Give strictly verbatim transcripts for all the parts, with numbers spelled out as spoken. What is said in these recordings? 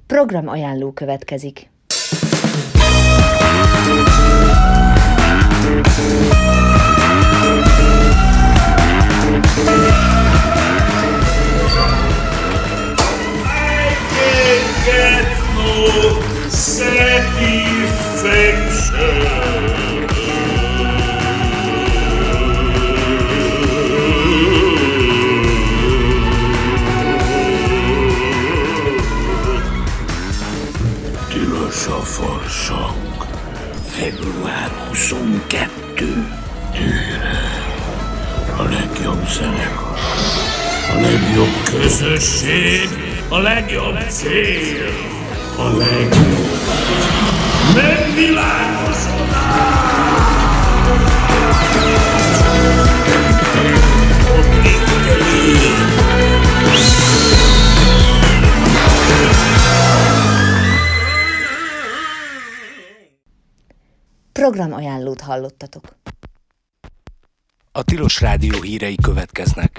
Program ajánló következik. Tilos a farsang. február huszonkettő. Tűre. A legjobb zenekar. A legjobb közösség. A legjobb cél. A legjobb megvilágosodás. Program ajánlót hallottatok. A Tilos Rádió hírei következnek.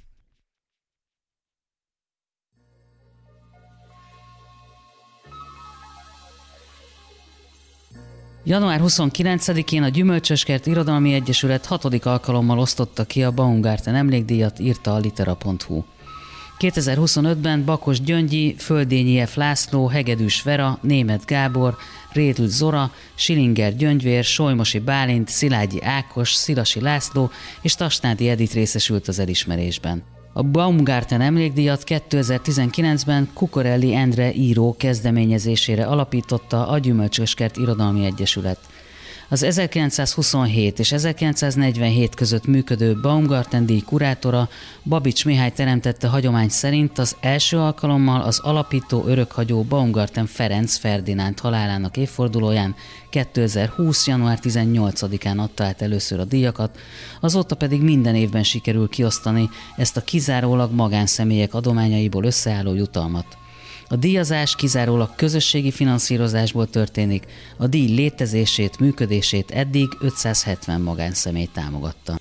január huszonkilencedikén a Gyümölcsöskert Irodalmi Egyesület hatodik alkalommal osztotta ki a Baumgarten emlékdíjat, írta a litera pont hu. kétezer-huszonötben Bakos Gyöngyi, Földényi F. László, Hegedűs Vera, Németh Gábor, Rédl Zora, Schillinger Gyöngyvér, Solymosi Bálint, Szilágyi Ákos, Szilasi László és Tasnádi Edit részesült az elismerésben. A Baumgarten emlékdíjat kétezer-tizenkilencben Cucorelli Endre író kezdeményezésére alapította a Gyümölcsöskert Irodalmi Egyesület. Az ezerkilencszázhuszonhét és ezerkilencszáznegyvenhét között működő Baumgarten-díj kurátora Babics Mihály teremtette hagyomány szerint az első alkalommal az alapító örökhagyó Baumgarten Ferenc Ferdinánd halálának évfordulóján kétezer-húsz. január tizennyolcadikán adta át először a díjakat, azóta pedig minden évben sikerül kiosztani ezt a kizárólag magánszemélyek adományaiból összeálló jutalmat. A díjazás kizárólag közösségi finanszírozásból történik, a díj létezését, működését eddig ötszázhetven magánszemély támogatta.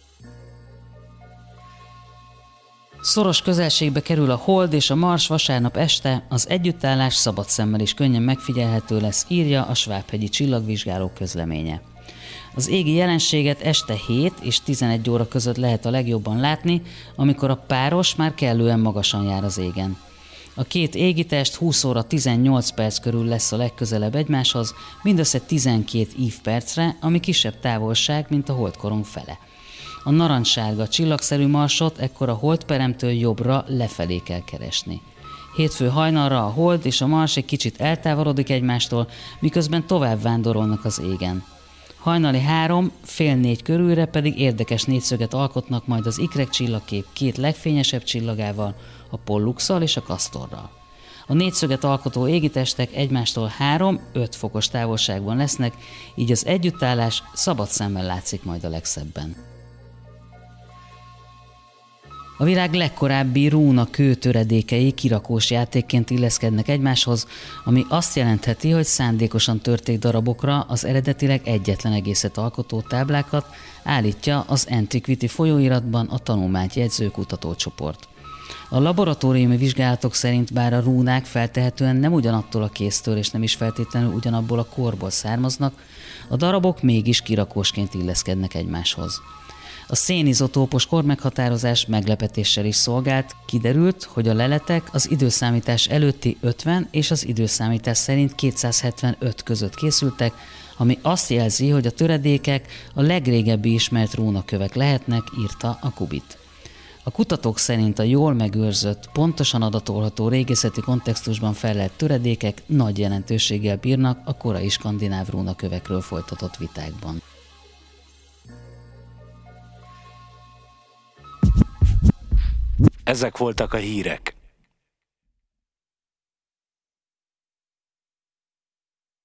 Szoros közelségbe kerül a Hold és a Mars vasárnap este, az együttállás szabad szemmel is könnyen megfigyelhető lesz, írja a Svábhegyi Csillagvizsgáló közleménye. Az égi jelenséget este hét és tizenegy óra között lehet a legjobban látni, amikor a páros már kellően magasan jár az égen. A két égitest húsz óra tizennyolc perc körül lesz a legközelebb egymáshoz, mindössze tizenkét ívpercre, ami kisebb távolság, mint a holdkorong fele. A narancssárga csillagszerű Marsot ekkor a holdperemtől jobbra lefelé kell keresni. Hétfő hajnalra a hold és a Mars egy kicsit eltávolodik egymástól, miközben tovább vándorolnak az égen. Hajnali három, fél négy körülre pedig érdekes négyszöget alkotnak majd az ikrek csillagkép két legfényesebb csillagával, a Polluxal és a Castorral. A négyszöget alkotó égitestek egymástól három-öt fokos távolságban lesznek, így az együttállás szabad szemmel látszik majd a legszebben. A világ legkorábbi rúna kő töredékei kirakós játékként illeszkednek egymáshoz, ami azt jelentheti, hogy szándékosan törték darabokra az eredetileg egyetlen egészet alkotó táblákat, állítja az Antiquity folyóiratban a tanulmányt jegyző kutatócsoport. A laboratóriumi vizsgálatok szerint bár a rúnák feltehetően nem ugyanattól a kéztől és nem is feltétlenül ugyanabból a korból származnak, a darabok mégis kirakósként illeszkednek egymáshoz. A szénizotópos kormeghatározás meglepetéssel is szolgált, kiderült, hogy a leletek az időszámítás előtti ötven és az időszámítás szerint kétszázhetvenöt között készültek, ami azt jelzi, hogy a töredékek a legrégebbi ismert rúnakövek lehetnek, írta a Kubit. A kutatók szerint a jól megőrzött, pontosan adatolható régészeti kontextusban fellelt töredékek nagy jelentőséggel bírnak a korai skandináv rúnakövekről folytatott vitákban. Ezek voltak a hírek.